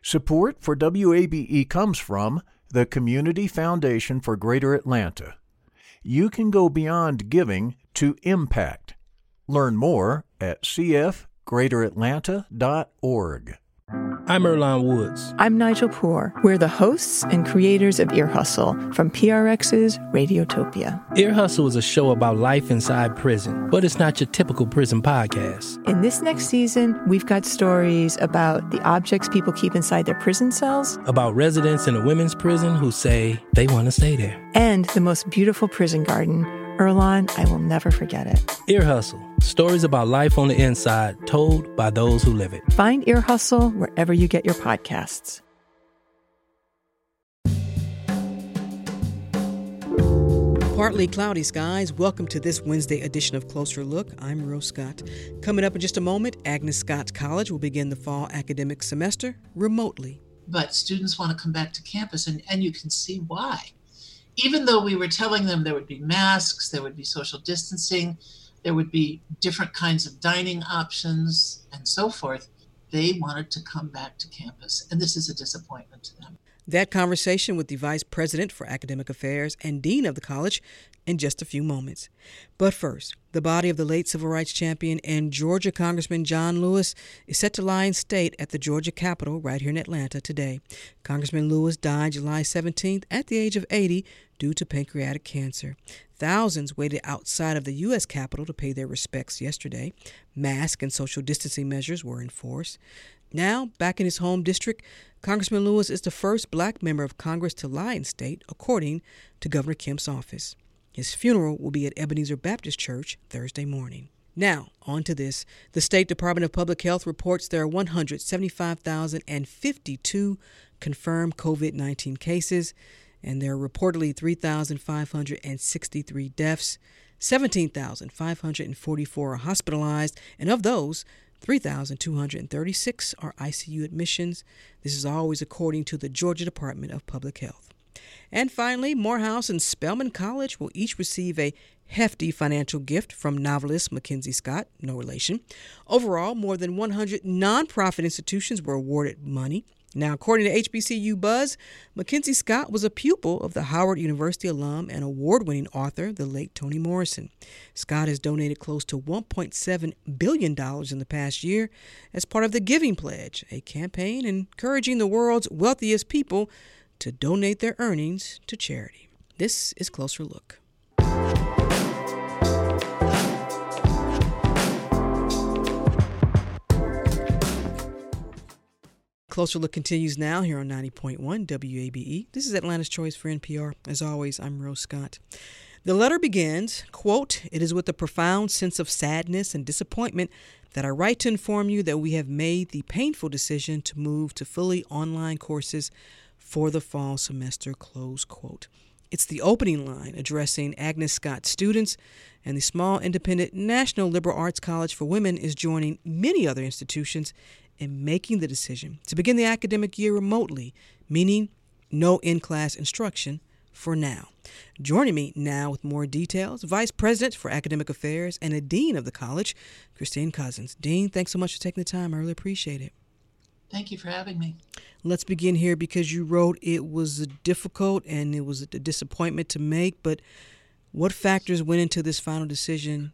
Support for WABE comes from the Community Foundation for Greater Atlanta. You can go beyond giving to impact. Learn more at cfgreateratlanta.org. I'm Earlonne Woods. I'm Nigel Poor. We're the hosts and creators of Ear Hustle from PRX's Radiotopia. Ear Hustle is a show about life inside prison, but it's not your typical prison podcast. In this next season, we've got stories about the objects people keep inside their prison cells, about residents in a women's prison who say they want to stay there, and the most beautiful prison garden. Earlonne, I will never forget it. Ear Hustle. Stories about life on the inside, told by those who live it. Find Ear Hustle wherever you get your podcasts. Partly cloudy skies. Welcome to this Wednesday edition of Closer Look. I'm Rose Scott. Coming up in just a moment, Agnes Scott College will begin the fall academic semester remotely. But students want to come back to campus, and you can see why. Even though we were telling them there would be masks, there would be social distancing, there would be different kinds of dining options and so forth, they wanted to come back to campus. And this is a disappointment to them. That conversation with the Vice President for Academic Affairs and Dean of the college in just a few moments. But first, the body of the late civil rights champion and Georgia Congressman John Lewis is set to lie in state at the Georgia Capitol right here in Atlanta today. Congressman Lewis died July 17th at the age of 80 due to pancreatic cancer. Thousands waited outside of the U.S. Capitol to pay their respects yesterday. Mask and social distancing measures were enforced. Now, back in his home district, Congressman Lewis is the first black member of Congress to lie in state, according to Governor Kemp's office. His funeral will be at Ebenezer Baptist Church Thursday morning. Now, on to this. The State Department of Public Health reports there are 175,052 confirmed COVID-19 cases, and there are reportedly 3,563 deaths. 17,544 are hospitalized, and of those, 3,236 are ICU admissions. This is always according to the Georgia Department of Public Health. And finally, Morehouse and Spelman College will each receive a hefty financial gift from novelist Mackenzie Scott, no relation. Overall, more than 100 nonprofit institutions were awarded money. Now, according to HBCU Buzz, Mackenzie Scott was a pupil of the Howard University alum and award-winning author, the late Toni Morrison. Scott has donated close to $1.7 billion in the past year as part of the Giving Pledge, a campaign encouraging the world's wealthiest people to donate their earnings to charity. This is Closer Look. Closer Look continues now here on 90.1 WABE. This is Atlanta's Choice for NPR. As always, I'm Rose Scott. The letter begins, quote, "It is with a profound sense of sadness and disappointment that I write to inform you that we have made the painful decision to move to fully online courses for the fall semester," close quote. It's the opening line addressing Agnes Scott students, and the small independent National Liberal Arts College for Women is joining many other institutions in making the decision to begin the academic year remotely, meaning no in-class instruction for now. Joining me now with more details, Vice President for Academic Affairs and a Dean of the college, Christine Cousins. Dean, thanks so much for taking the time. I really appreciate it. Thank you for having me. Let's begin here because you wrote it was difficult and it was a disappointment to make, but what factors went into this final decision?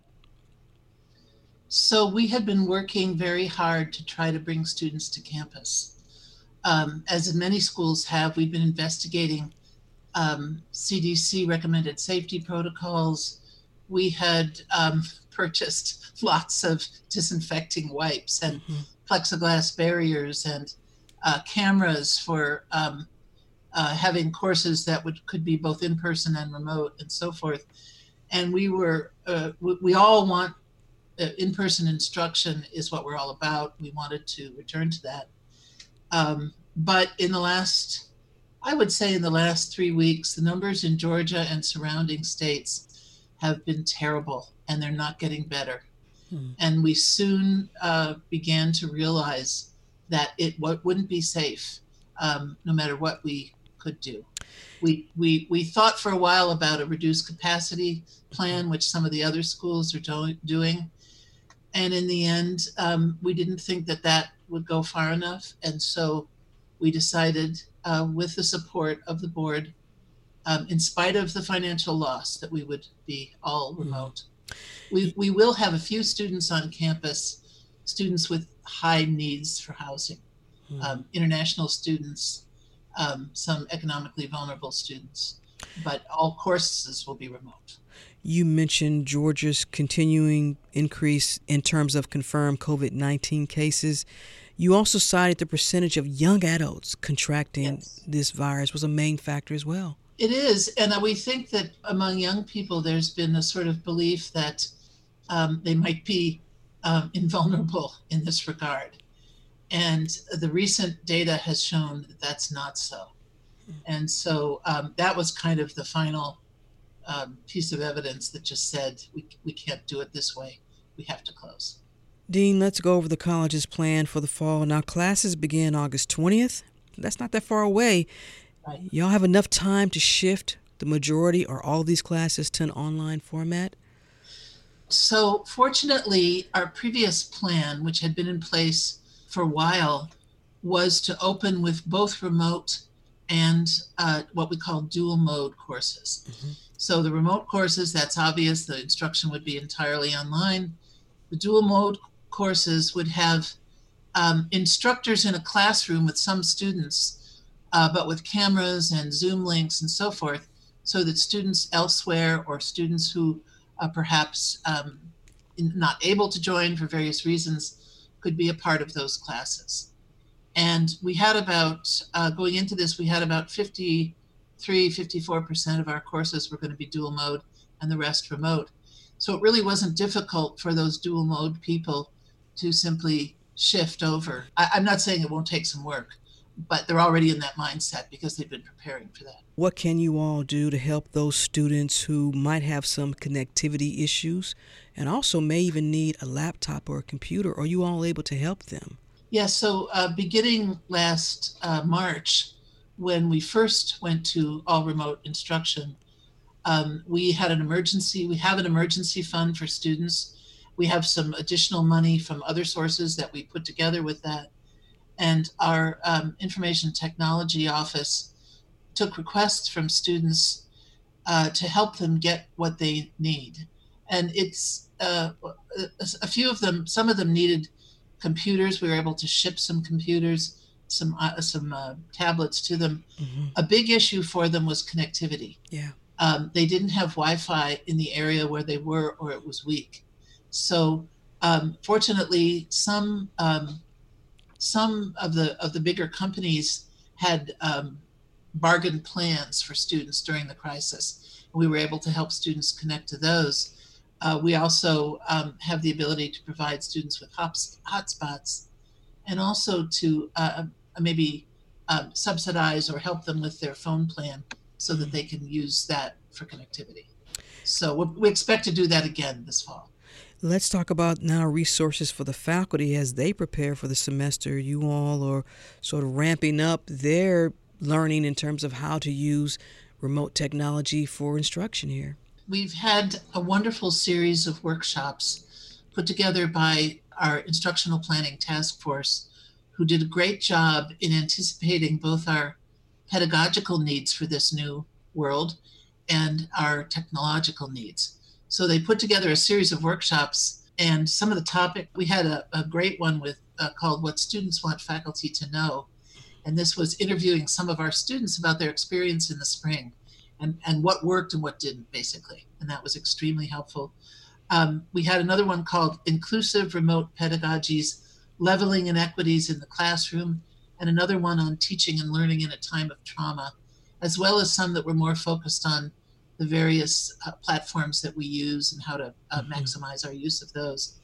So we had been working very hard to try to bring students to campus. As many schools have, we've been investigating CDC recommended safety protocols. We had purchased lots of disinfecting wipes and plexiglass barriers and cameras for having courses that could be both in person and remote and so forth. And we all want in-person instruction is what we're all about. We wanted to return to that. But in the last 3 weeks, the numbers in Georgia and surrounding states have been terrible, and they're not getting better. And we soon began to realize that it wouldn't be safe, no matter what we could do. We thought for a while about a reduced capacity plan, which some of the other schools are doing. And in the end, we didn't think that would go far enough. And so we decided, with the support of the board, in spite of the financial loss, that we would be all remote. We will have a few students on campus, students with high needs for housing, international students, some economically vulnerable students, but all courses will be remote. You mentioned Georgia's continuing increase in terms of confirmed COVID-19 cases. You also cited the percentage of young adults contracting this virus was a main factor as well. It is, and we think that among young people, there's been a sort of belief that they might be invulnerable in this regard. And the recent data has shown that that's not so. And so that was kind of the final piece of evidence that just said, we can't do it this way. We have to close. Dean, let's go over the college's plan for the fall. Now, classes begin August 20th. That's not that far away. Right. Y'all have enough time to shift the majority or all these classes to an online format? So fortunately, our previous plan, which had been in place for a while, was to open with both remote and what we call dual mode courses. So the remote courses, that's obvious, the instruction would be entirely online. The dual mode courses would have instructors in a classroom with some students, but with cameras and Zoom links and so forth, so that students elsewhere or students who perhaps not able to join for various reasons could be a part of those classes. And we had about, going into this, we had about 54% of our courses were going to be dual mode and the rest remote. So it really wasn't difficult for those dual mode people to simply shift over. I'm not saying it won't take some work, but they're already in that mindset because they've been preparing for that. What can you all do to help those students who might have some connectivity issues and also may even need a laptop or a computer? Are you all able to help them? Yeah, so beginning last March, when we first went to all remote instruction, we have an emergency fund for students. We have some additional money from other sources that we put together with that. And our information technology office took requests from students to help them get what they need. And it's a few of them, some of them needed computers. We were able to ship some computers, some tablets to them. A big issue for them was connectivity. Yeah. They didn't have Wi-Fi in the area where they were, or it was weak. So fortunately, some of the bigger companies had bargain plans for students during the crisis. We were able to help students connect to those. We also have the ability to provide students with hotspots, and also to maybe subsidize or help them with their phone plan so that they can use that for connectivity. So we expect to do that again this fall. Let's talk about now resources for the faculty as they prepare for the semester. You all are sort of ramping up their learning in terms of how to use remote technology for instruction here. We've had a wonderful series of workshops put together by our instructional planning task force, who did a great job in anticipating both our pedagogical needs for this new world and our technological needs. So they put together a series of workshops, and some of the topic, we had a great one with called What Students Want Faculty to Know. And this was interviewing some of our students about their experience in the spring and what worked and what didn't, basically. And that was extremely helpful. We had another one called Inclusive Remote Pedagogies, Leveling Inequities in the Classroom, and another one on teaching and learning in a time of trauma, as well as some that were more focused on the various platforms that we use and how to maximize our use of those.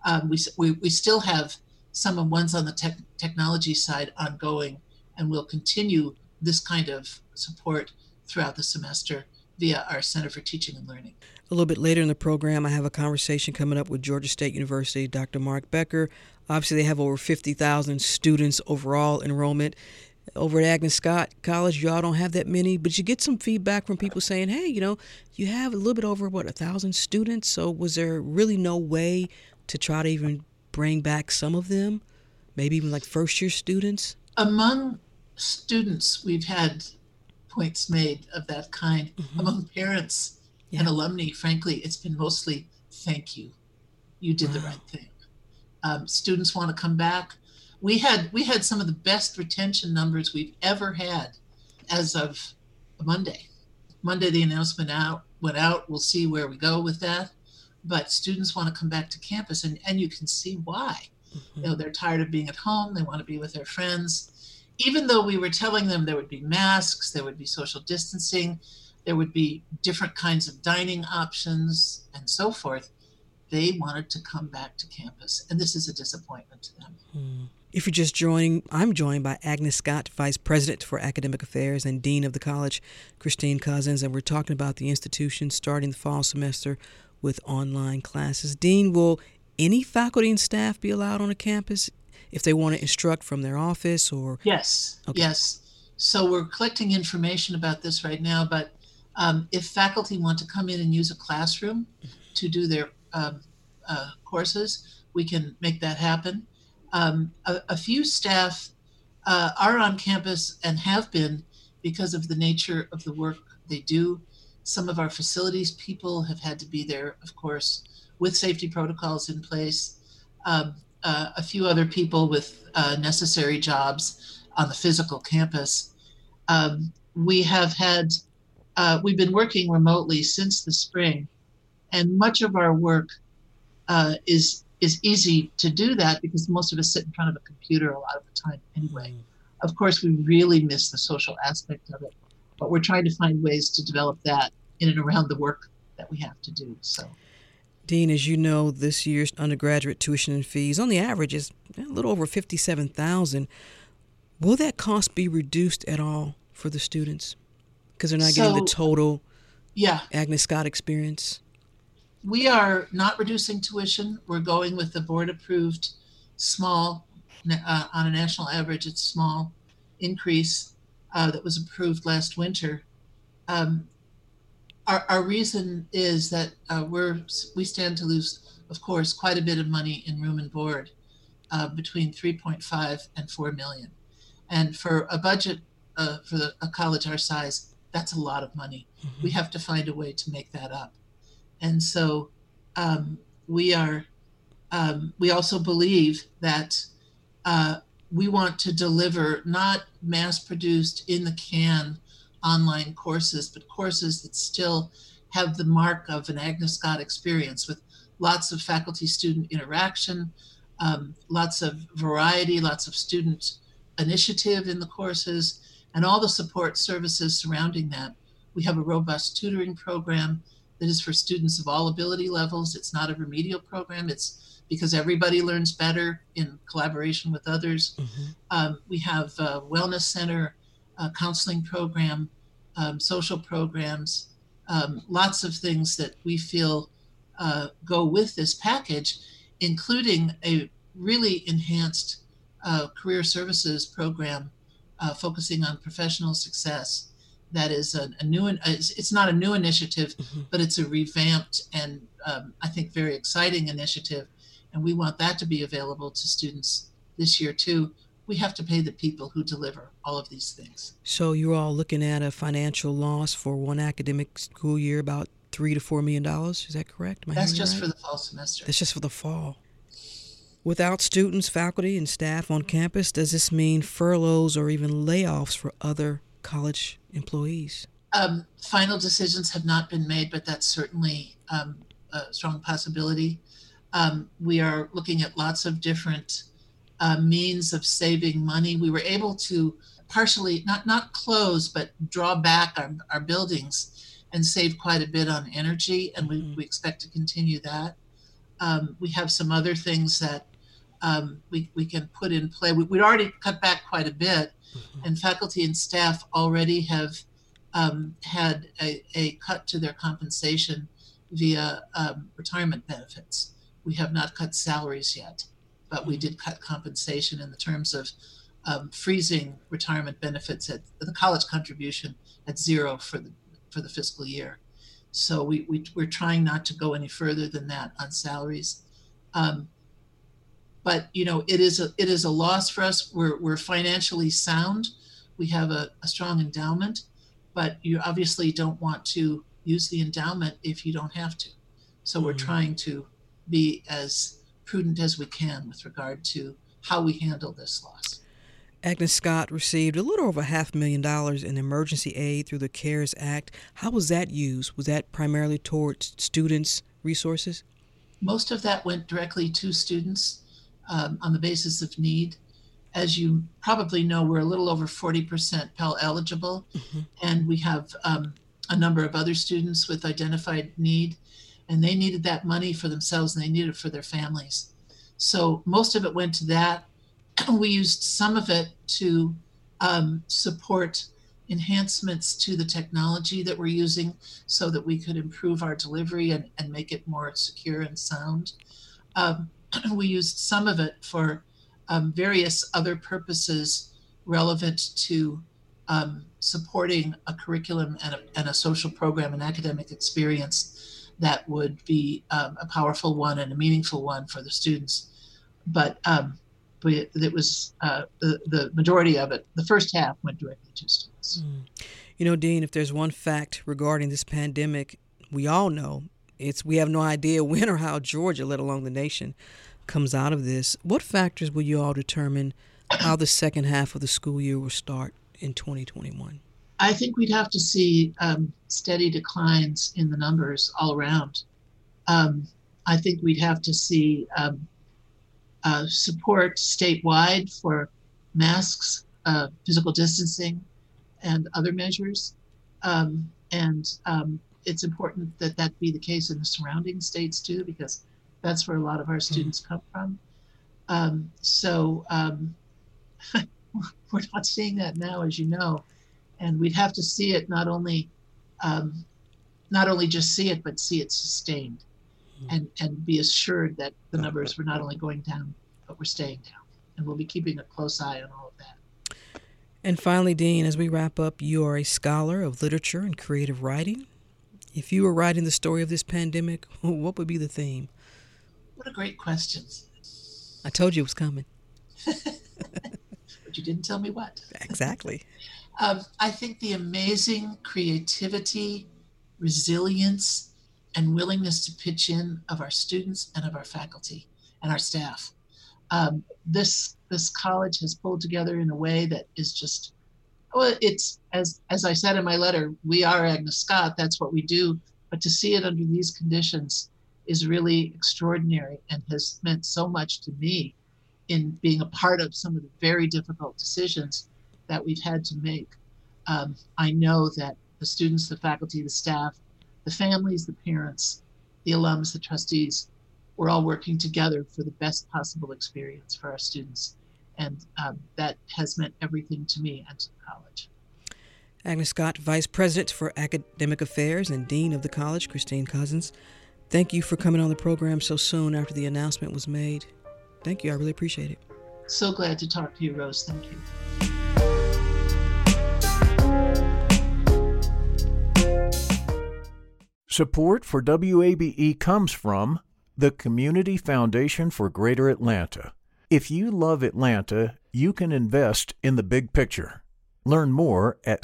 We still have some of ones on the technology side ongoing, and we'll continue this kind of support throughout the semester via our Center for Teaching and Learning. A little bit later in the program, I have a conversation coming up with Georgia State University, Dr. Mark Becker. Obviously, they have over 50,000 students overall enrollment. Over at Agnes Scott College, y'all don't have that many, but you get some feedback from people saying, hey, you have a little bit over, 1,000 students, so was there really no way to try to even bring back some of them, maybe even like first-year students? Among students, we've had points made of that kind. Among parents and alumni, frankly, it's been mostly thank you. You did the right thing. Students want to come back. We had some of the best retention numbers we've ever had as of Monday. Monday, the announcement went out. We'll see where we go with that. But students want to come back to campus, and you can see why. You know, they're tired of being at home. They want to be with their friends. Even though we were telling them there would be masks, there would be social distancing, there would be different kinds of dining options and so forth, they wanted to come back to campus. And this is a disappointment to them. If you're just joining, I'm joined by Agnes Scott, Vice President for Academic Affairs and Dean of the College, Christine Cousins, and we're talking about the institution starting the fall semester with online classes. Dean, will any faculty and staff be allowed on a campus if they want to instruct from their office or? Yes, yes. So we're collecting information about this right now, but if faculty want to come in and use a classroom to do their courses, we can make that happen. A few staff are on campus and have been because of the nature of the work they do. Some of our facilities people have had to be there, of course, with safety protocols in place. A few other people with necessary jobs on the physical campus. We've been working remotely since the spring, and much of our work is easy to do that because most of us sit in front of a computer a lot of the time anyway. Of course, we really miss the social aspect of it, but we're trying to find ways to develop that in and around the work that we have to do. So, Dean, as you know, this year's undergraduate tuition and fees on the average is a little over $57,000. Will that cost be reduced at all for the students because they're not getting the total Agnes Scott experience? We are not reducing tuition. We're going with the board-approved small, on a national average, it's small increase that was approved last winter. Our reason is that we stand to lose, of course, quite a bit of money in room and board, between 3.5 and 4 million. And for a budget for a college our size, that's a lot of money. We have to find a way to make that up. And so we also believe that we want to deliver not mass-produced in the can online courses, but courses that still have the mark of an Agnes Scott experience with lots of faculty-student interaction, lots of variety, lots of student initiative in the courses, and all the support services surrounding that. We have a robust tutoring program that is for students of all ability levels. It's not a remedial program. It's because everybody learns better in collaboration with others. We have a wellness center, a counseling program, social programs, lots of things that we feel go with this package, including a really enhanced career services program focusing on professional success. That is a new, it's not a new initiative, but it's a revamped and I think very exciting initiative. And we want that to be available to students this year too. We have to pay the people who deliver all of these things. So you're all looking at a financial loss for one academic school year, about $3 to $4 million. Is that correct? That's just for the fall semester. That's just for the fall. Without students, faculty, and staff on campus, does this mean furloughs or even layoffs for other college employees? Final decisions have not been made, but that's certainly a strong possibility. We are looking at lots of different means of saving money. We were able to partially, not close, but draw back our buildings and save quite a bit on energy, and we expect to continue that. We have some other things that we can put in play. We'd already cut back quite a bit, and faculty and staff already have had a cut to their compensation via retirement benefits. We have not cut salaries yet, but we did cut compensation in the terms of freezing retirement benefits at the college contribution at zero for the fiscal year. So we're trying not to go any further than that on salaries. But it is a loss for us. We're financially sound. we have a strong endowment, but you obviously don't want to use the endowment if you don't have to. So we're trying to be as prudent as we can with regard to how we handle this loss. Agnes Scott received a little over $500,000 in emergency aid through the CARES Act. How was that used? Was that primarily towards students' resources? Most of that went directly to students on the basis of need. As you probably know, we're a little over 40% Pell eligible, and we have a number of other students with identified need, and they needed that money for themselves and they needed it for their families. So most of it went to that. We used some of it to support enhancements to the technology that we're using so that we could improve our delivery and make it more secure and sound. We used some of it for various other purposes relevant to supporting a curriculum and a social program, an academic experience that would be a powerful one and a meaningful one for the students. But it was the majority of it, the first half went directly to students. You know, Dean, if there's one fact regarding this pandemic, we all know we have no idea when or how Georgia, let alone the nation, comes out of this. What factors will you all determine how the second half of the school year will start in 2021? I think we'd have to see steady declines in the numbers all around. I think we'd have to see support statewide for masks, physical distancing, and other measures. It's important that that be the case in the surrounding states too, because that's where a lot of our students come from. We're not seeing that now, as you know, and we'd have to see it not only just see it, but see it sustained. And be assured that the numbers were not only going down, but we're staying down. And we'll be keeping a close eye on all of that. And finally, Dean, as we wrap up, you are a scholar of literature and creative writing. If you were writing the story of this pandemic, what would be the theme? What a great question. I told you it was coming. But you didn't tell me what. Exactly. I think the amazing creativity, resilience, and willingness to pitch in of our students and of our faculty and our staff. This college has pulled together in a way that is just, well, it's, as I said in my letter, we are Agnes Scott, that's what we do, but to see it under these conditions is really extraordinary and has meant so much to me in being a part of some of the very difficult decisions that we've had to make. I know that the students, the faculty, the staff, the families, the parents, the alums, the trustees, we're all working together for the best possible experience for our students. And that has meant everything to me and to the college. Agnes Scott, Vice President for Academic Affairs and Dean of the college, Christine Cousins. Thank you for coming on the program so soon after the announcement was made. Thank you. I really appreciate it. So glad to talk to you, Rose. Thank you. Support for WABE comes from the Community Foundation for Greater Atlanta. If you love Atlanta, you can invest in the big picture. Learn more at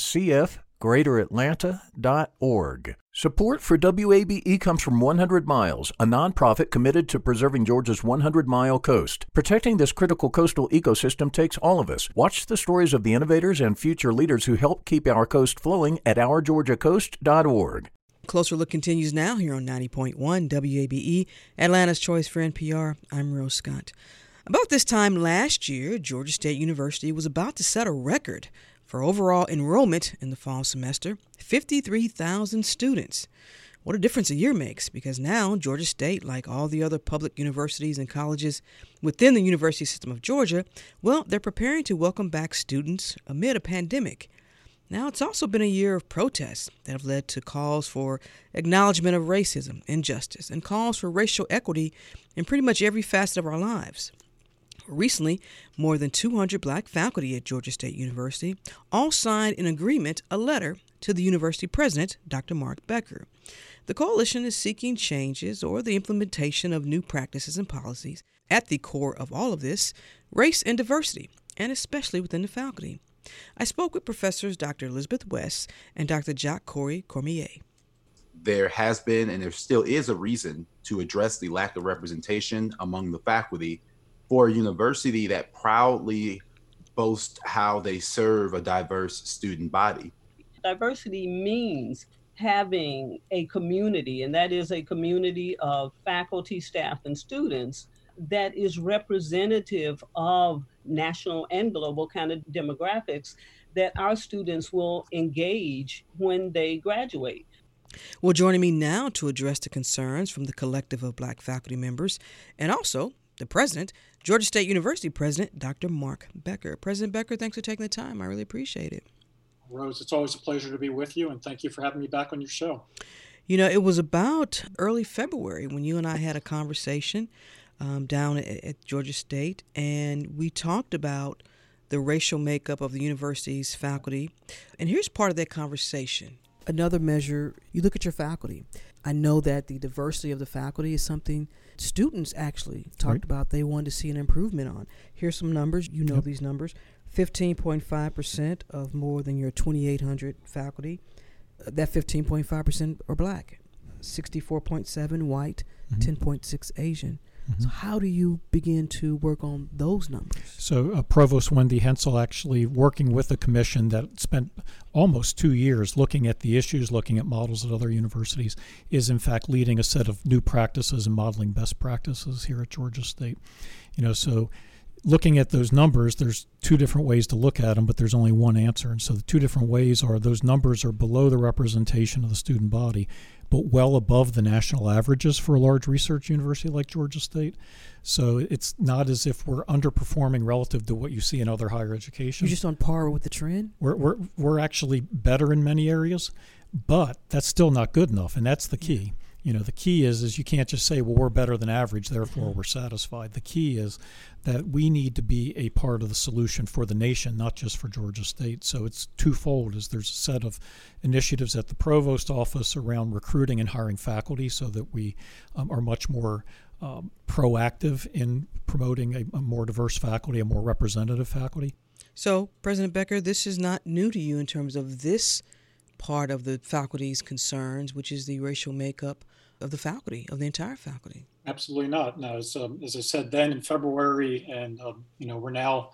cfgreateratlanta.org. Support for WABE comes from 100 Miles, a nonprofit committed to preserving Georgia's 100-mile coast. Protecting this critical coastal ecosystem takes all of us. Watch the stories of the innovators and future leaders who help keep our coast flowing at ourgeorgiacoast.org. Closer Look continues now here on 90.1 WABE, Atlanta's Choice for NPR. I'm Rose Scott. About this time last year, Georgia State University was about to set a record for overall enrollment in the fall semester, 53,000 students. What a difference a year makes, because now Georgia State, like all the other public universities and colleges within the university system of Georgia, well, they're preparing to welcome back students amid a pandemic. Now, it's also been a year of protests that have led to calls for acknowledgement of racism, injustice, and calls for racial equity in pretty much every facet of our lives. Recently, more than 200 black faculty at Georgia State University all signed in agreement a letter to the university president, Dr. Mark Becker. The coalition is seeking changes or the implementation of new practices and policies. At the core of all of this, race and diversity, and especially within the faculty. I spoke with professors Dr. Elizabeth West and Dr. Jacques-Corey Cormier. There has been and there still is a reason to address the lack of representation among the faculty for a university that proudly boasts how they serve a diverse student body. Diversity means having a community, and that is a community of faculty, staff, and students that is representative of national and global kind of demographics that our students will engage when they graduate. Well, joining me now to address the concerns from the collective of Black faculty members and also the president, Georgia State University President, Dr. Mark Becker. President Becker, thanks for taking the time. I really appreciate it. Rose, it's always a pleasure to be with you, and thank you for having me back on your show. You know, it was about early February when you and I had a conversation down at Georgia State, and we talked about the racial makeup of the university's faculty. And here's part of that conversation. Another measure, you look at your faculty. I know that the diversity of the faculty is something students actually talked about they wanted to see an improvement on. Here's some numbers. You know these numbers. 15.5% of more than your 2,800 faculty. That 15.5% are Black. 64.7 white, 10.6 Asian. So how do you begin to work on those numbers? So Provost Wendy Hensel, actually working with a commission that spent almost 2 years looking at the issues, looking at models at other universities, is in fact leading a set of new practices and modeling best practices here at Georgia State. So looking at those numbers, there's two different ways to look at them, but there's only one answer. And so the two different ways are those numbers are below the representation of the student body, but well above the national averages for a large research university like Georgia State. So it's not as if we're underperforming relative to what you see in other higher education. You're just on par with the trend? We're actually better in many areas, but that's still not good enough, and that's the key. The key is you can't just say, well, we're better than average, therefore we're satisfied. The key is that we need to be a part of the solution for the nation, not just for Georgia State. So it's twofold. There's a set of initiatives at the provost office around recruiting and hiring faculty so that we are much more proactive in promoting a more diverse faculty, a more representative faculty. So, President Becker, this is not new to you in terms of this part of the faculty's concerns, which is the racial makeup of the faculty, of the entire faculty. Absolutely not. No, as I said then in February, and we're now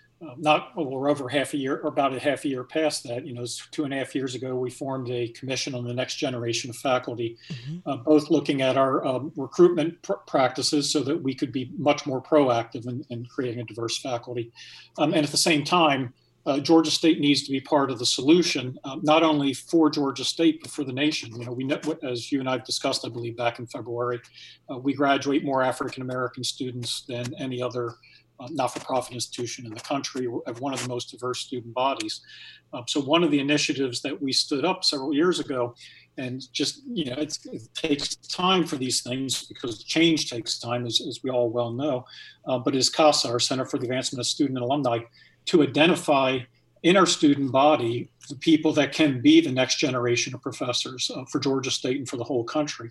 we're over half a year, or about a half a year past that. 2.5 years ago, we formed a commission on the next generation of faculty, both looking at our recruitment practices so that we could be much more proactive in creating a diverse faculty. And at the same time, Georgia State needs to be part of the solution, not only for Georgia State, but for the nation. We know, as you and I have discussed, I believe, back in February, we graduate more African-American students than any other not-for-profit institution in the country. We have one of the most diverse student bodies. So one of the initiatives that we stood up several years ago, and just, it takes time for these things because change takes time, as we all well know, but is CASA, our Center for the Advancement of Student and Alumni, to identify in our student body the people that can be the next generation of professors for Georgia State and for the whole country.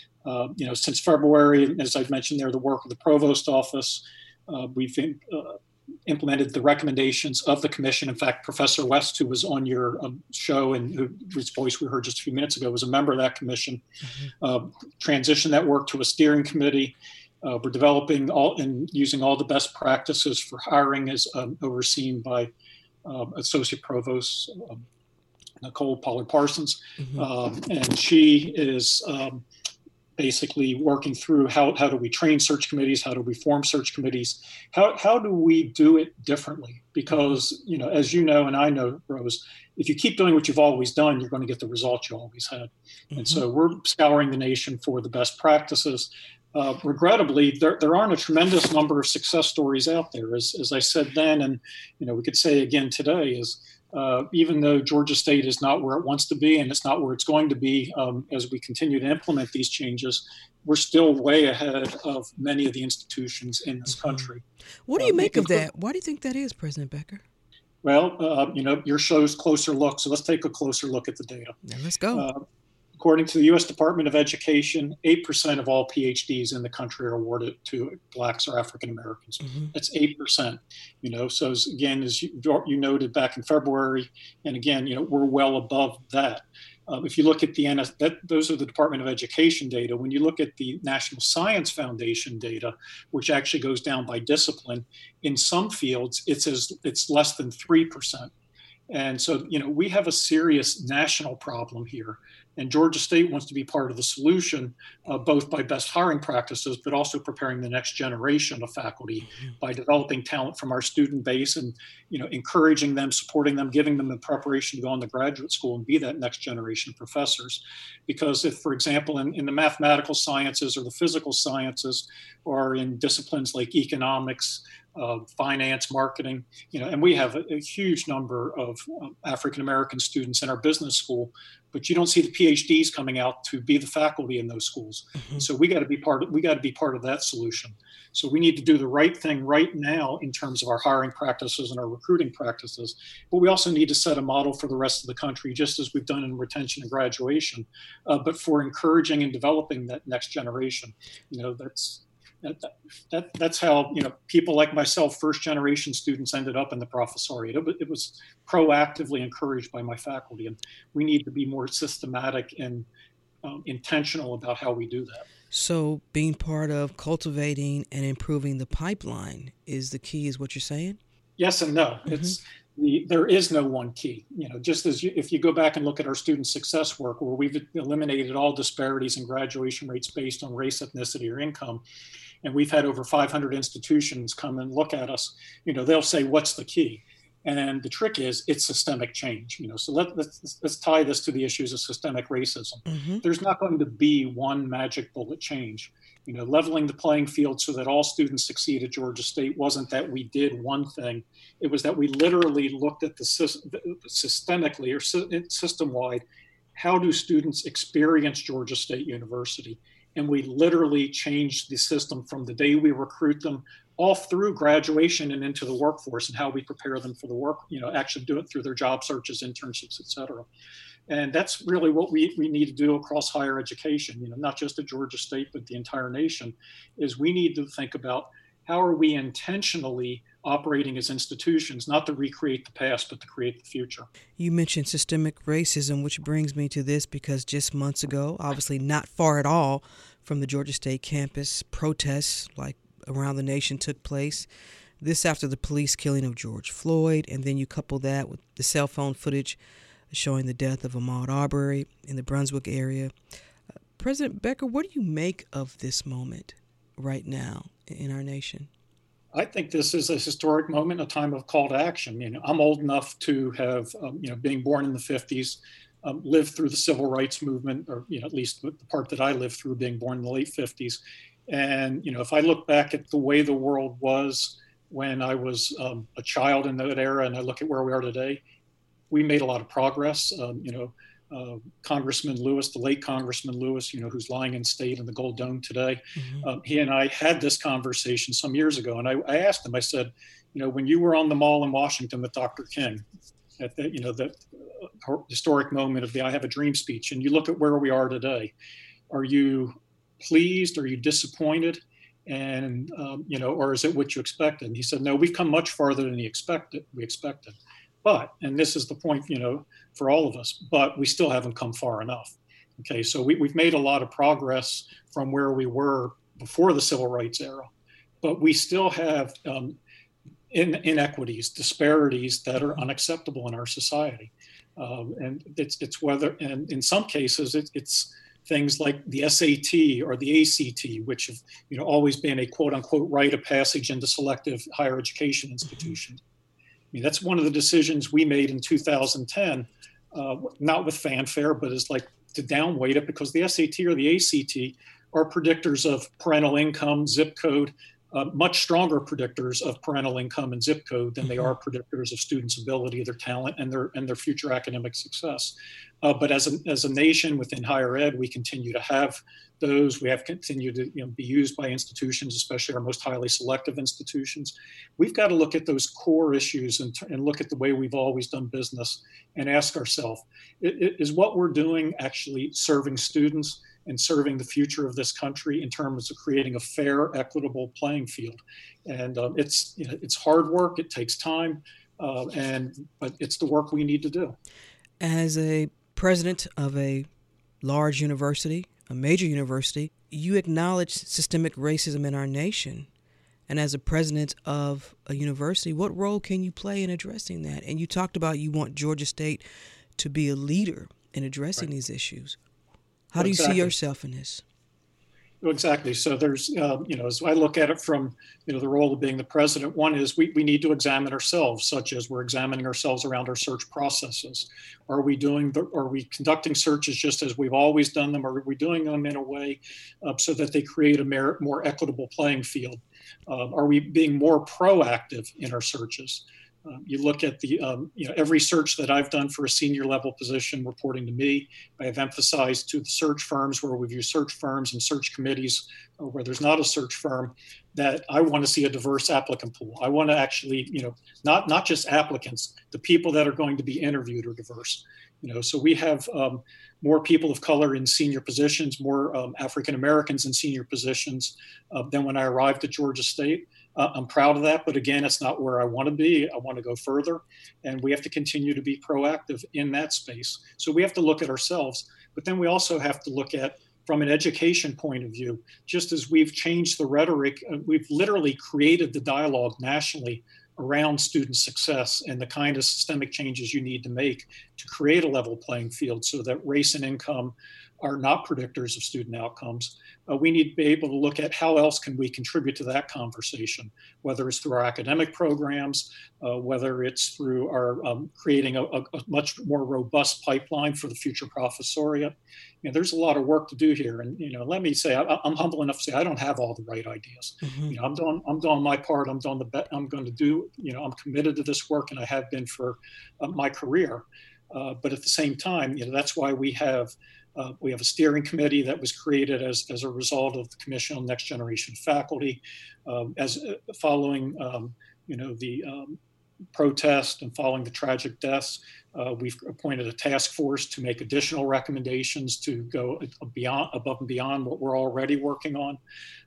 Since February, as I've mentioned there, the work of the provost office, we've implemented the recommendations of the commission. In fact, Professor West, who was on your show and whose voice we heard just a few minutes ago, was a member of that commission, transitioned that work to a steering committee. We're developing and using all the best practices for hiring as overseen by Associate Provost Nicole Pollard-Parsons. And she is basically working through how do we train search committees, how do we form search committees, how do we do it differently? Because, as you know, and I know, Rose, if you keep doing what you've always done, you're going to get the results you always had. And so we're scouring the nation for the best practices. Regrettably, there aren't a tremendous number of success stories out there. As I said then, and we could say again today, is even though Georgia State is not where it wants to be, and it's not where it's going to be as we continue to implement these changes, we're still way ahead of many of the institutions in this country. What do you make of that? Why do you think that is, President Becker? Well, your show's Closer Look, so let's take a closer look at the data. Now let's go. according to the U.S. Department of Education, 8% of all PhDs in the country are awarded to Blacks or African Americans. Mm-hmm. That's 8%. So again, as you noted back in February, and again, we're well above that. If you look at those are the Department of Education data. When you look at the National Science Foundation data, which actually goes down by discipline, in some fields it's less than 3%. And so, we have a serious national problem here. And Georgia State wants to be part of the solution, both by best hiring practices, but also preparing the next generation of faculty by developing talent from our student base and, encouraging them, supporting them, giving them the preparation to go on to graduate school and be that next generation of professors. Because if, for example, in the mathematical sciences or the physical sciences, or in disciplines like economics, finance, marketing, and we have a huge number of African-American students in our business school, but you don't see the PhDs coming out to be the faculty in those schools. Mm-hmm. So we got to be part of that solution. So we need to do the right thing right now in terms of our hiring practices and our recruiting practices, but we also need to set a model for the rest of the country, just as we've done in retention and graduation, but for encouraging and developing that next generation. That's how people like myself, first generation students, ended up in the professoriate. It was proactively encouraged by my faculty, and we need to be more systematic and intentional about how we do that. So being part of cultivating and improving the pipeline is the key, is what you're saying? Yes and no. Mm-hmm. There is no one key. Just as if you go back and look at our student success work, where we've eliminated all disparities in graduation rates based on race, ethnicity, or income, and we've had over 500 institutions come and look at us, they'll say, what's the key? And the trick is, it's systemic change. So let's tie this to the issues of systemic racism. Mm-hmm. There's not going to be one magic bullet change. Leveling the playing field so that all students succeed at Georgia State wasn't that we did one thing. It was that we literally looked at systemically or system-wide, how do students experience Georgia State University? And we literally changed the system from the day we recruit them all through graduation and into the workforce, and how we prepare them for the work, actually do it through their job searches, internships, et cetera. And that's really what we need to do across higher education, not just at Georgia State, but the entire nation, is we need to think about how are we intentionally operating as institutions, not to recreate the past, but to create the future. You mentioned systemic racism, which brings me to this, because just months ago, obviously not far at all from the Georgia State campus, protests like around the nation took place. This after the police killing of George Floyd, and then you couple that with the cell phone footage showing the death of Ahmaud Arbery in the Brunswick area. President Becker, what do you make of this moment right now in our nation? I think this is a historic moment, a time of call to action. I'm old enough to have, being born in the 50s, lived through the civil rights movement, or, at least the part that I lived through, being born in the late 50s. And, if I look back at the way the world was when I was a child in that era, and I look at where we are today, we made a lot of progress. Congressman Lewis, the late Congressman Lewis, who's lying in state in the Gold Dome today, mm-hmm. He and I had this conversation some years ago. And I asked him, I said, when you were on the Mall in Washington with Dr. King, at that historic moment of the I Have a Dream speech, and you look at where we are today, are you pleased? Are you disappointed? And, or is it what you expected? And he said, no, we've come much farther than we expected. But, and this is the point, for all of us, but we still haven't come far enough. Okay, so we've made a lot of progress from where we were before the civil rights era, but we still have inequities, disparities that are unacceptable in our society. And it's whether, and in some cases, it's things like the SAT or the ACT, which have always been a quote unquote rite of passage into selective higher education institutions. That's one of the decisions we made in 2010, not with fanfare, but is like to downweight it, because the SAT or the ACT are predictors of parental income, zip code, much stronger predictors of parental income and zip code than they are predictors of students' ability, their talent, and their future academic success. But as a nation within higher ed, we continue to have those. We have continued to be used by institutions, especially our most highly selective institutions. We've got to look at those core issues and look at the way we've always done business and ask ourselves, is what we're doing actually serving students and serving the future of this country in terms of creating a fair, equitable playing field? And it's hard work. It takes time, but it's the work we need to do. As a president of a large university, a major university, you acknowledge systemic racism in our nation. And as a president of a university, what role can you play in addressing that? And you talked about you want Georgia State to be a leader in addressing these issues. How do you see yourself in this? Exactly. So there's, as I look at it from, the role of being the president, one is we need to examine ourselves, such as we're examining ourselves around our search processes. Are we conducting searches just as we've always done them? Or are we doing them in a way so that they create a more equitable playing field? Are we being more proactive in our searches? You look at the, every search that I've done for a senior level position reporting to me, I have emphasized to the search firms where we've used search firms and search committees where there's not a search firm, that I want to see a diverse applicant pool. I want to actually, not just applicants, the people that are going to be interviewed are diverse. So we have more people of color in senior positions, more African Americans in senior positions than when I arrived at Georgia State. I'm proud of that, but again, it's not where I want to be. I want to go further, and we have to continue to be proactive in that space. So we have to look at ourselves, but then we also have to look at, from an education point of view, just as we've changed the rhetoric, we've literally created the dialogue nationally around student success and the kind of systemic changes you need to make to create a level playing field so that race and income are not predictors of student outcomes. We need to be able to look at how else can we contribute to that conversation, whether it's through our academic programs, whether it's through our creating a much more robust pipeline for the future professoriate. There's a lot of work to do here. And, let me say, I'm humble enough to say I don't have all the right ideas. I'm doing my part. I'm going to do, I'm committed to this work, and I have been for my career. But at the same time, that's why we have a steering committee that was created as a result of the Commission on Next Generation Faculty, following the protest and following the tragic deaths. We've appointed a task force to make additional recommendations to go above and beyond what we're already working on.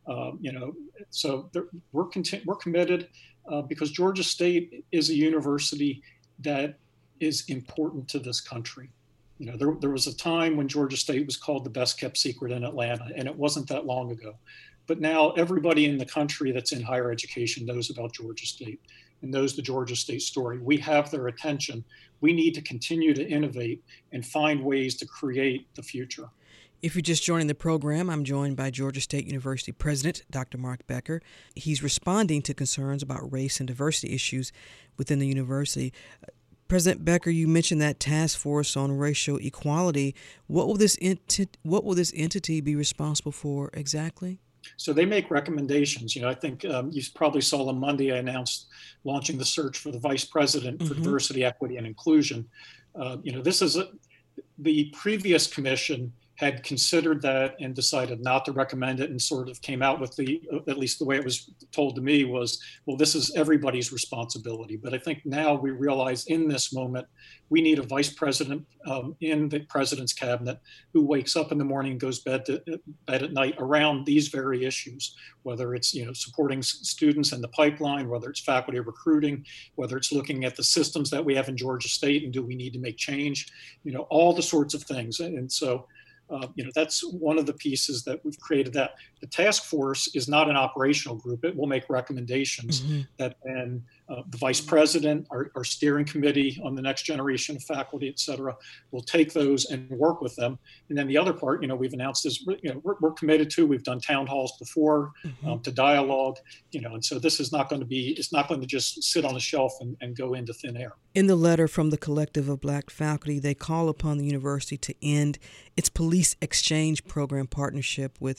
So we're committed because Georgia State is a university that is important to this country. There was a time when Georgia State was called the best kept secret in Atlanta, and it wasn't that long ago. But now everybody in the country that's in higher education knows about Georgia State and knows the Georgia State story. We have their attention. We need to continue to innovate and find ways to create the future. If you're just joining the program, I'm joined by Georgia State University President Dr. Mark Becker. He's responding to concerns about race and diversity issues within the university. President Becker, you mentioned that task force on racial equality. What will this entity be responsible for exactly? So they make recommendations. I think you probably saw on Monday I announced launching the search for the vice president for diversity, equity, and inclusion. The previous commission had considered that and decided not to recommend it, and sort of came out with at least the way it was told to me was, well, this is everybody's responsibility. But I think now we realize in this moment, we need a vice president in the president's cabinet who wakes up in the morning and goes bed at night around these very issues, whether it's, supporting students in the pipeline, whether it's faculty recruiting, whether it's looking at the systems that we have in Georgia State and do we need to make change, all the sorts of things. And so, that's one of the pieces that we've created. That the task force is not an operational group. It will make recommendations that then the vice president, our steering committee on the next generation of faculty, et cetera, will take those and work with them. And then the other part, we've announced is, we're committed to, we've done town halls before to dialogue, and so this is not going to be, it's not going to just sit on a shelf and go into thin air. In the letter from the Collective of Black Faculty, they call upon the university to end its police exchange program partnership with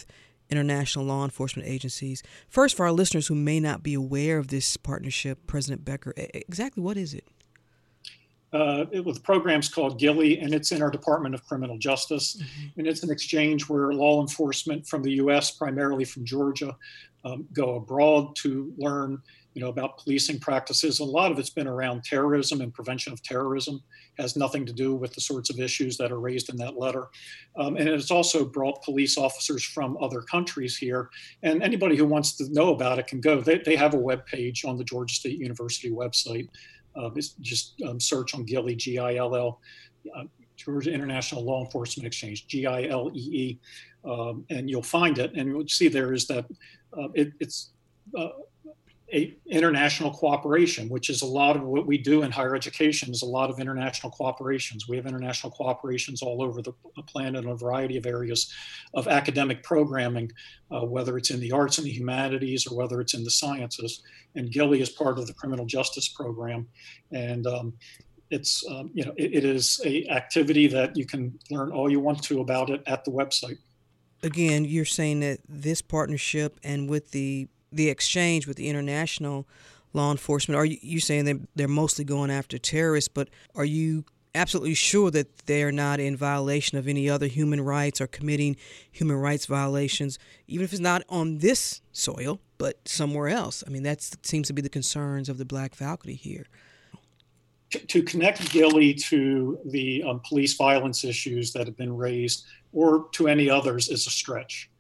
international law enforcement agencies. First, for our listeners who may not be aware of this partnership, President Becker, exactly what is it? With programs called GILLI, and it's in our Department of Criminal Justice. Mm-hmm. And it's an exchange where law enforcement from the U.S., primarily from Georgia, go abroad to learn, about policing practices. A lot of it's been around terrorism and prevention of terrorism. It has nothing to do with the sorts of issues that are raised in that letter. And it's also brought police officers from other countries here. And anybody who wants to know about it can go. They have a webpage on the Georgia State University website. Just search on GILLI, G-I-L-L, Georgia International Law Enforcement Exchange, G-I-L-E-E, and you'll find it. And what you see there is that it's a international cooperation, which is a lot of what we do in higher education is a lot of international cooperations. We have international cooperations all over the planet in a variety of areas of academic programming, whether it's in the arts and the humanities or whether it's in the sciences. And GILLI is part of the criminal justice program. And it's, it is a activity that you can learn all you want to about it at the website. Again, you're saying that this partnership and with the exchange with the international law enforcement, are you saying that they're mostly going after terrorists, but are you absolutely sure that they're not in violation of any other human rights or committing human rights violations, even if it's not on this soil, but somewhere else? I mean, that seems to be the concerns of the Black faculty here. To connect GILLI to the police violence issues that have been raised or to any others is a stretch.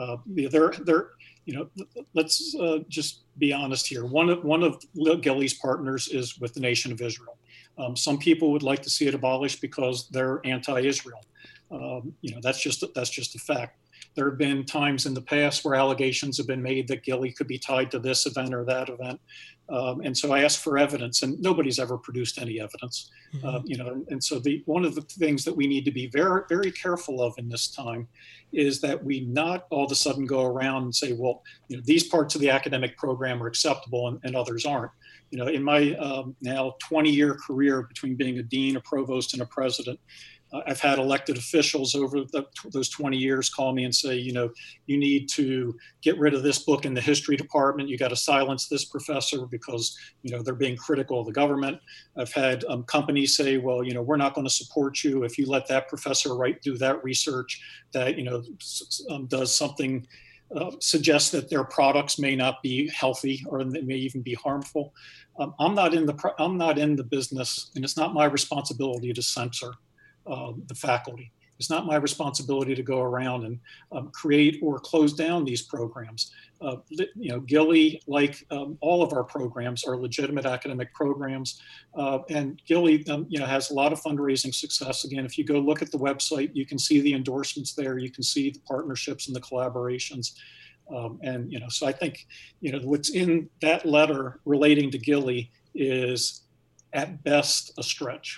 Let's just be honest here. One of GILLI's partners is with the Nation of Israel. Some people would like to see it abolished because they're anti-Israel. That's just a fact. There have been times in the past where allegations have been made that GILLI could be tied to this event or that event. And so I asked for evidence, and nobody's ever produced any evidence. Mm-hmm. And so one of the things that we need to be very, very careful of in this time is that we not all of a sudden go around and say, well, these parts of the academic program are acceptable and others aren't. In my now 20-year career between being a dean, a provost, and a president, I've had elected officials over those 20 years call me and say, you need to get rid of this book in the history department. You got to silence this professor because, they're being critical of the government. I've had companies say, well, we're not going to support you if you let that professor do that research that, does something, suggests that their products may not be healthy or they may even be harmful. I'm not in the business, and it's not my responsibility to censor the faculty. It's not my responsibility to go around and create or close down these programs. GILLI, like all of our programs, are legitimate academic programs, and GILLI, has a lot of fundraising success. Again, if you go look at the website, you can see the endorsements there. You can see the partnerships and the collaborations. So I think, what's in that letter relating to GILLI is at best a stretch.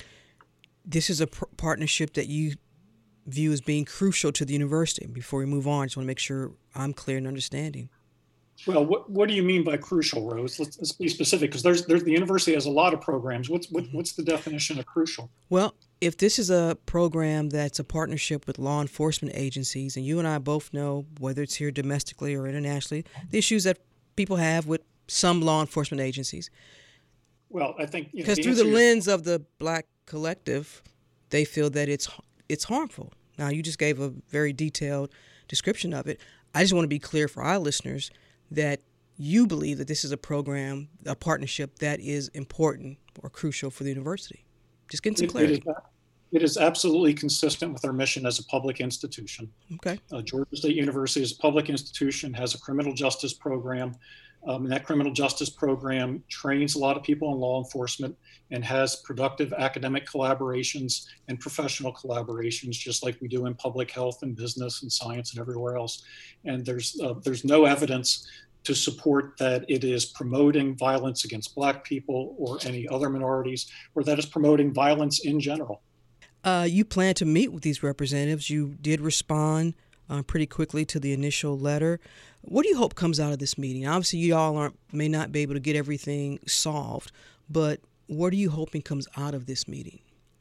This is a partnership that you view as being crucial to the university. Before we move on, I just want to make sure I'm clear in understanding. Well, what do you mean by crucial, Rose? Let's be specific, because there's the university has a lot of programs. What's the definition of crucial? Well, if this is a program that's a partnership with law enforcement agencies, and you and I both know, whether it's here domestically or internationally, the issues that people have with some law enforcement agencies. Well, I think because through the lens of the Black collective, they feel that it's harmful. Now, you just gave a very detailed description of it. I just want to be clear for our listeners that you believe that this is a program, a partnership that is important or crucial for the university. Just getting some clarity. It is absolutely consistent with our mission as a public institution. Okay. Georgia State University is a public institution, has a criminal justice program. And that criminal justice program trains a lot of people in law enforcement and has productive academic collaborations and professional collaborations, just like we do in public health and business and science and everywhere else. And there's no evidence to support that it is promoting violence against Black people or any other minorities, or that it's promoting violence in general. You plan to meet with these representatives. You did respond pretty quickly to the initial letter. What do you hope comes out of this meeting? Obviously, you all may not be able to get everything solved, but what are you hoping comes out of this meeting?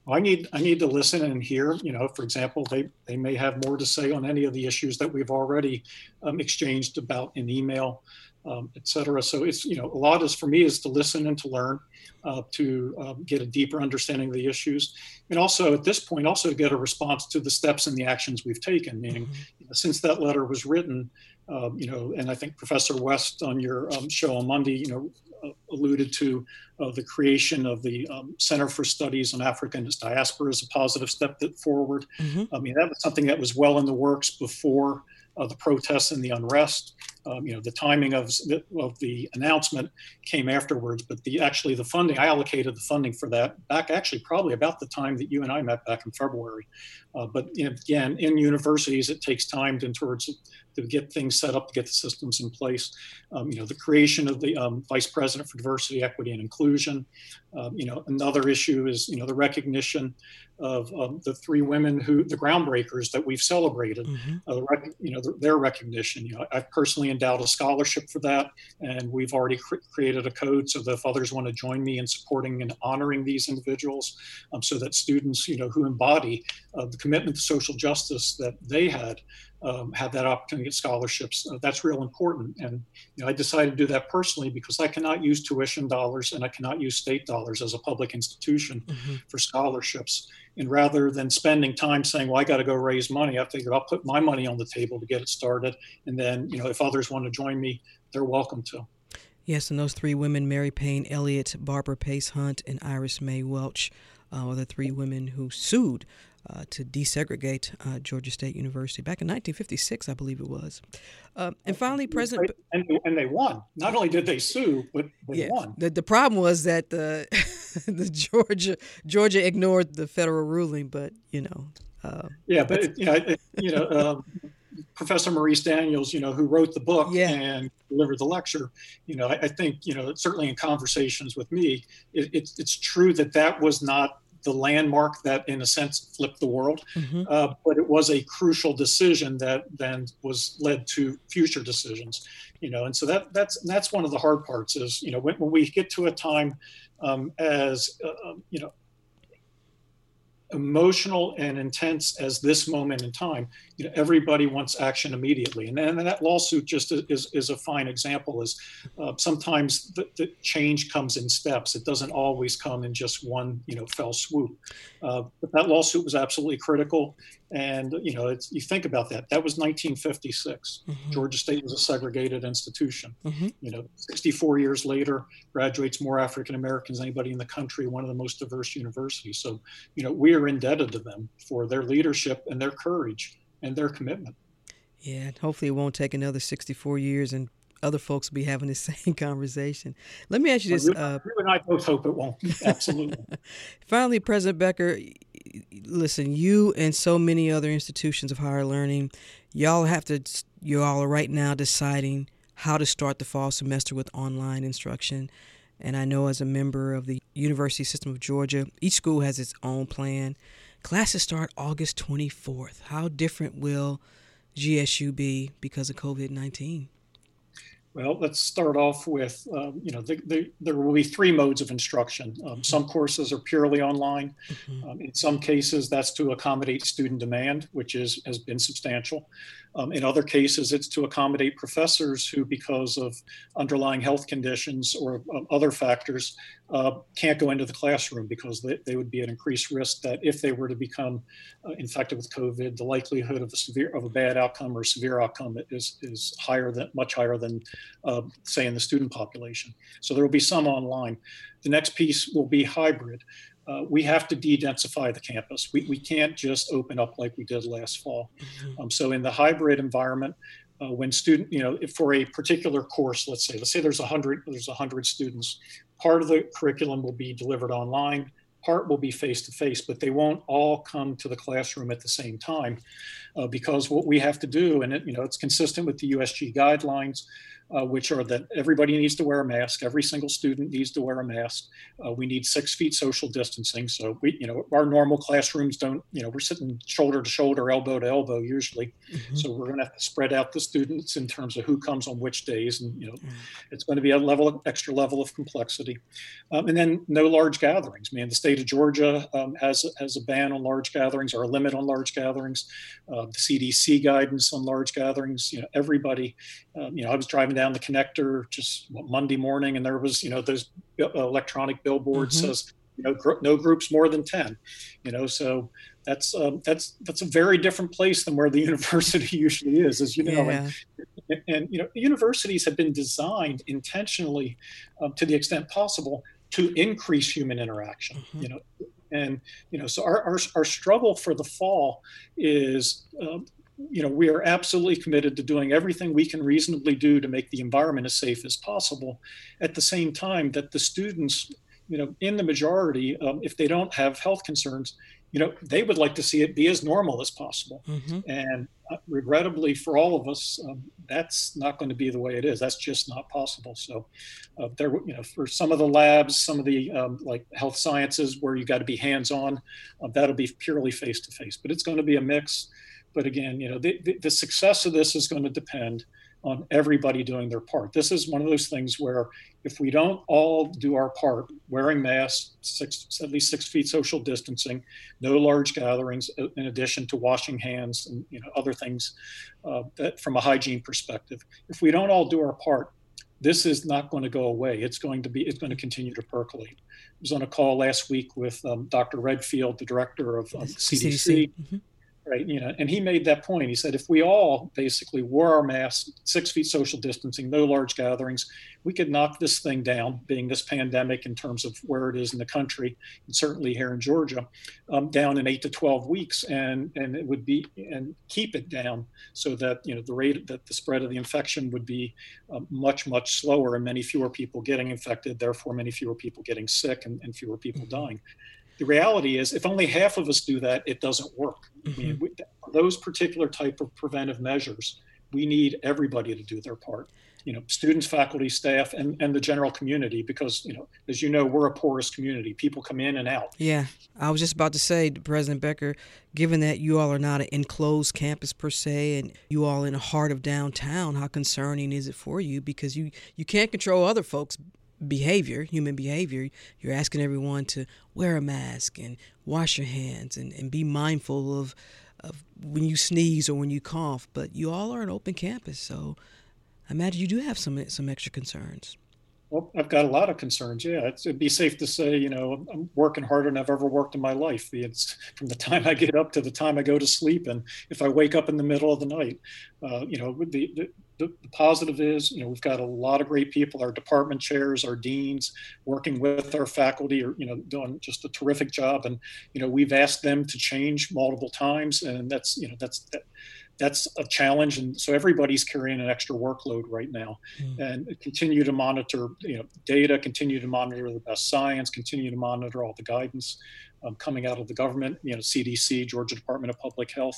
I need to listen and hear. For example, they may have more to say on any of the issues that we've already exchanged about in email, et cetera. So it's, a lot is for me is to listen and to learn, to get a deeper understanding of the issues. And also at this point, also to get a response to the steps and the actions we've taken, meaning since that letter was written, and I think Professor West on your show on Monday, alluded to the creation of the Center for Studies on Africa and its Diaspora as a positive step forward. I mean, that was something that was well in the works before the protests and the unrest. The timing of the announcement came afterwards, but the funding, I allocated the funding for that back actually probably about the time that you and I met back in February. But again, in universities, it takes time to get things set up, to get the systems in place. The creation of the Vice President for Diversity, Equity, and Inclusion. Another issue is, the recognition of the three women the groundbreakers that we've celebrated, their recognition. I've personally endowed a scholarship for that, and we've already created a code so that if others want to join me in supporting and honoring these individuals, so that students, who embody the commitment to social justice that they had, have that opportunity to get scholarships. That's real important. And I decided to do that personally because I cannot use tuition dollars and I cannot use state dollars as a public institution for scholarships. And rather than spending time saying, well, I got to go raise money, I figured I'll put my money on the table to get it started. And then, if others want to join me, they're welcome to. Yes, and those three women, Mary Payne Elliott, Barbara Pace Hunt, and Iris Mae Welch, were the three women who sued to desegregate Georgia State University back in 1956, I believe it was. And finally, President... And they won. Not only did they sue, but they won. The problem was that the Georgia ignored the federal ruling, but, Professor Maurice Daniels, who wrote the book and delivered the lecture, I think, certainly in conversations with me, it's true that was not the landmark that, in a sense, flipped the world, but it was a crucial decision that then led to future decisions. And so that's one of the hard parts is, when we get to a time as emotional and intense as this moment in time, everybody wants action immediately. And that lawsuit just is a fine example. Is sometimes the change comes in steps. It doesn't always come in just one, fell swoop. But that lawsuit was absolutely critical. And, you think about that. That was 1956. Georgia State was a segregated institution. 64 years later, graduates more African Americans than anybody in the country, one of the most diverse universities. So, we are indebted to them for their leadership and their courage and their commitment. Yeah, hopefully it won't take another 64 years and other folks will be having the same conversation. Let me ask you this. You and I both hope it won't. Absolutely. Finally, President Becker, listen, you and so many other institutions of higher learning, y'all are right now deciding how to start the fall semester with online instruction. And I know as a member of the University System of Georgia, each school has its own plan. Classes start August 24th. How different will GSU be because of COVID-19? Well, let's start off with, there will be three modes of instruction. Some courses are purely online. In some cases, that's to accommodate student demand, which has been substantial. In other cases, it's to accommodate professors who, because of underlying health conditions or other factors, can't go into the classroom because they would be at increased risk that if they were to become infected with COVID, the likelihood of a bad outcome or severe outcome is much higher than, say, in the student population. So there will be some online. The next piece will be hybrid. We have to de-densify the campus. We can't just open up like we did last fall. So in the hybrid environment, when if for a particular course, let's say there's 100 students, part of the curriculum will be delivered online, part will be face-to-face, but they won't all come to the classroom at the same time because what we have to do, and it's consistent with the USG guidelines, which are that everybody needs to wear a mask. Every single student needs to wear a mask. We need 6 feet social distancing. So our normal classrooms don't, we're sitting shoulder to shoulder, elbow to elbow usually. Mm-hmm. So we're going to have to spread out the students in terms of who comes on which days. And, it's going to be a extra level of complexity. And then no large gatherings. The state of Georgia has a ban on large gatherings, or a limit on large gatherings. The CDC guidance on large gatherings. Everybody. I was driving down the connector just Monday morning, and there was those electronic billboards mm-hmm. says no groups more than 10. So that's a very different place than where the university usually is, as you know. Yeah. And universities have been designed intentionally to the extent possible to increase human interaction. Mm-hmm. So our struggle for the fall is, we are absolutely committed to doing everything we can reasonably do to make the environment as safe as possible. At the same time that the students, in the majority, if they don't have health concerns, they would like to see it be as normal as possible. Mm-hmm. And regrettably for all of us, that's not going to be the way it is. That's just not possible. So for some of the labs, some of the like health sciences where you got to be hands-on, that'll be purely face-to-face, but it's going to be a mix. But again, the success of this is going to depend on everybody doing their part. This is one of those things where if we don't all do our part, wearing masks, at least 6 feet social distancing, no large gatherings, in addition to washing hands and other things that from a hygiene perspective, if we don't all do our part, this is not going to go away. It's going to continue to percolate. I was on a call last week with Dr. Redfield, the director of CDC. Mm-hmm. Right, and he made that point. He said, if we all basically wore our masks, 6 feet social distancing, no large gatherings, we could knock this thing down, being this pandemic in terms of where it is in the country, and certainly here in Georgia, down in 8 to 12 weeks, and it would be, and keep it down so that the rate that the spread of the infection would be much, much slower, and many fewer people getting infected, therefore many fewer people getting sick, and fewer people dying. The reality is, if only half of us do that, it doesn't work. Mm-hmm. Those particular type of preventive measures, we need everybody to do their part. Students, faculty, staff, and the general community, because, as we're a porous community. People come in and out. Yeah, I was just about to say, President Becker, given that you all are not an enclosed campus per se, and you all in the heart of downtown, how concerning is it for you? Because you can't control other folks' human behavior. You're asking everyone to wear a mask and wash your hands and be mindful of when you sneeze or when you cough. But you all are an open campus, so I imagine you do have some extra concerns. Well, I've got a lot of concerns. Yeah, it'd be safe to say, I'm working harder than I've ever worked in my life. It's from the time I get up to the time I go to sleep, and if I wake up in the middle of the night, the positive is, we've got a lot of great people, our department chairs, our deans, working with our faculty, are, doing just a terrific job. And, we've asked them to change multiple times, and that's a challenge. And so everybody's carrying an extra workload right now. And continue to monitor, data, continue to monitor the best science, continue to monitor all the guidance coming out of the government, CDC, Georgia Department of Public Health.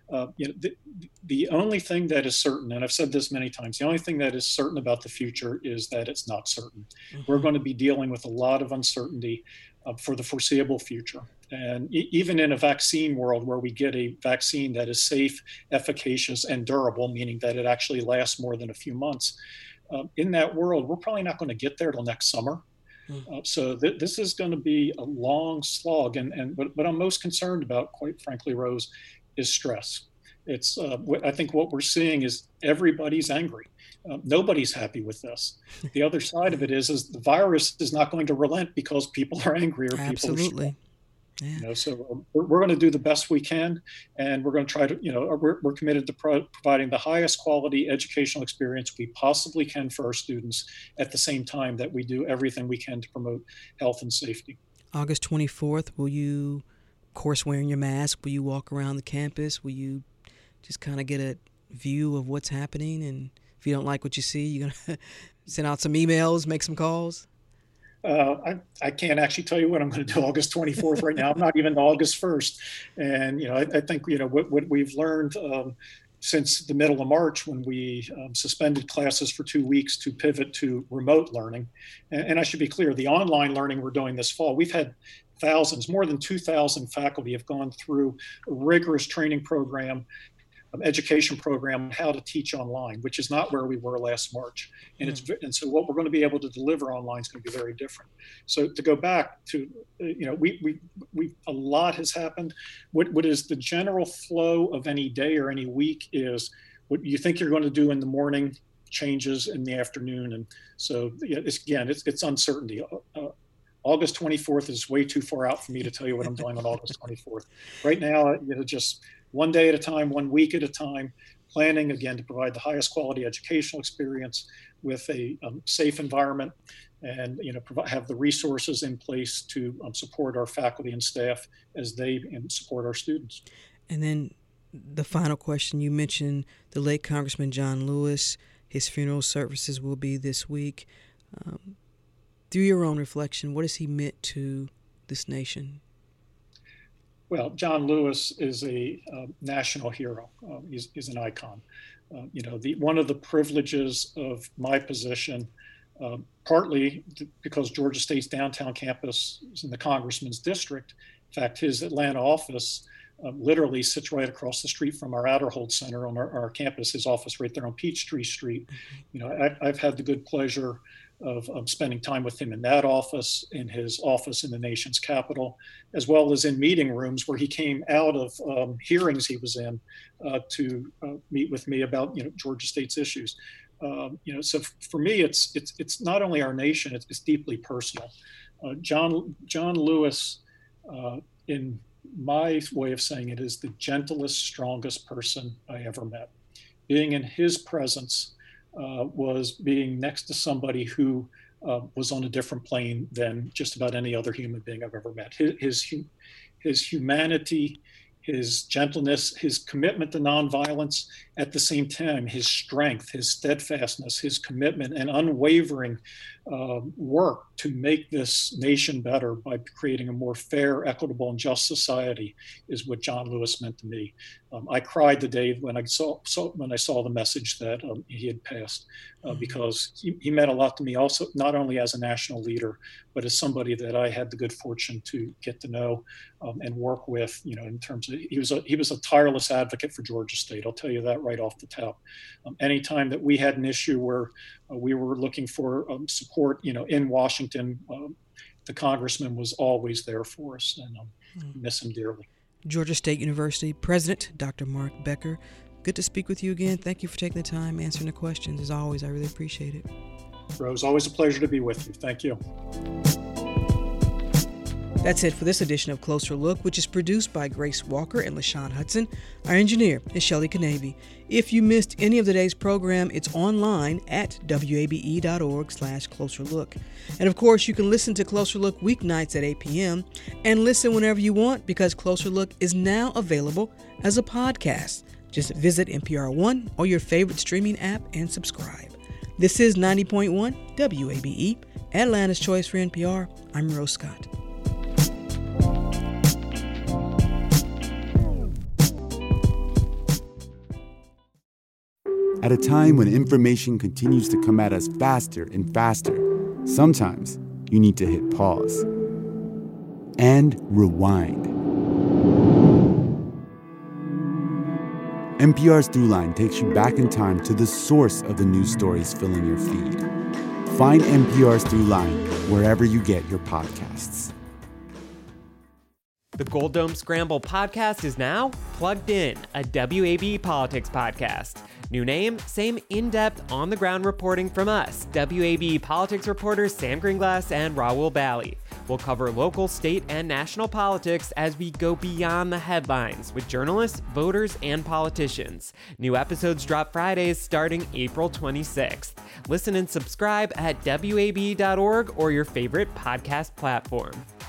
The only thing that is certain, and I've said this many times, the only thing that is certain about the future is that it's not certain. Mm-hmm. We're going to be dealing with a lot of uncertainty for the foreseeable future. And even in a vaccine world where we get a vaccine that is safe, efficacious, and durable, meaning that it actually lasts more than a few months, in that world, we're probably not going to get there till next summer. So this is going to be a long slog. And what I'm most concerned about, quite frankly, Rose, is stress. It's I think what we're seeing is everybody's angry. Nobody's happy with this. The other side of it is the virus is not going to relent because people are angry or Absolutely. People are stressed. Yeah. So we're going to do the best we can, and we're going to try to, we're committed to providing the highest quality educational experience we possibly can for our students at the same time that we do everything we can to promote health and safety. August 24th, will you, of course, wearing your mask, will you walk around the campus? Will you just kind of get a view of what's happening? And if you don't like what you see, you're going to send out some emails, make some calls? I can't actually tell you what I'm going to do August 24th right now. I'm not even August 1st. And, I think, what we've learned since the middle of March, when we suspended classes for 2 weeks to pivot to remote learning. And I should be clear, the online learning we're doing this fall, we've had thousands, more than 2,000 faculty have gone through a rigorous training program, education program, on how to teach online, which is not where we were last March. And so what we're going to be able to deliver online is going to be very different. So to go back to, we a lot has happened. What is the general flow of any day or any week is what you think you're going to do in the morning changes in the afternoon. And so it's uncertainty. August 24th is way too far out for me to tell you what I'm doing on August 24th. Right now, just one day at a time, 1 week at a time, planning again to provide the highest quality educational experience with a safe environment, and have the resources in place to support our faculty and staff as they support our students. And then the final question, you mentioned the late Congressman John Lewis. His funeral services will be this week. Through your own reflection, what has he meant to this nation? Well, John Lewis is a national hero. He's an icon. One of the privileges of my position, partly because Georgia State's downtown campus is in the congressman's district. In fact, his Atlanta office literally sits right across the street from our Adderhold Center on our campus, his office right there on Peachtree Street. I've had the good pleasure of spending time with him in that office, in his office in the nation's capital, as well as in meeting rooms where he came out of hearings he was in to meet with me about Georgia State's issues. So for me, it's not only our nation; it's deeply personal. John Lewis, in my way of saying it, is the gentlest, strongest person I ever met. Being in his presence was being next to somebody who was on a different plane than just about any other human being I've ever met. His humanity, his gentleness, his commitment to nonviolence, at the same time, his strength, his steadfastness, his commitment and unwavering work to make this nation better by creating a more fair, equitable, and just society is what John Lewis meant to me. I cried the day when I saw the message that he had passed, because he meant a lot to me. Also, not only as a national leader, but as somebody that I had the good fortune to get to know and work with. In terms of he was a tireless advocate for Georgia State. I'll tell you that right off the top. Anytime that we had an issue where we were looking for support, in Washington, the congressman was always there for us, and miss him dearly. Georgia State University President Dr. Mark Becker, good to speak with you again. Thank you for taking the time, answering the questions. As always, I really appreciate it. Rose, always a pleasure to be with you. Thank you. That's it for this edition of Closer Look, which is produced by Grace Walker and LaShawn Hudson. Our engineer is Shelley Canavy. If you missed any of today's program, it's online at wabe.org/closerlook. And of course, you can listen to Closer Look weeknights at 8 p.m. and listen whenever you want, because Closer Look is now available as a podcast. Just visit NPR One or your favorite streaming app and subscribe. This is 90.1 WABE, Atlanta's Choice for NPR. I'm Rose Scott. At a time when information continues to come at us faster and faster, sometimes you need to hit pause and rewind. NPR's Throughline takes you back in time to the source of the news stories filling your feed. Find NPR's Throughline wherever you get your podcasts. The Gold Dome Scramble podcast is now Plugged In, a WABE politics podcast. New name, same in-depth, on-the-ground reporting from us, WABE politics reporters Sam Greenglass and Raul Bally. We'll cover local, state, and national politics as we go beyond the headlines with journalists, voters, and politicians. New episodes drop Fridays starting April 26th. Listen and subscribe at wabe.org or your favorite podcast platform.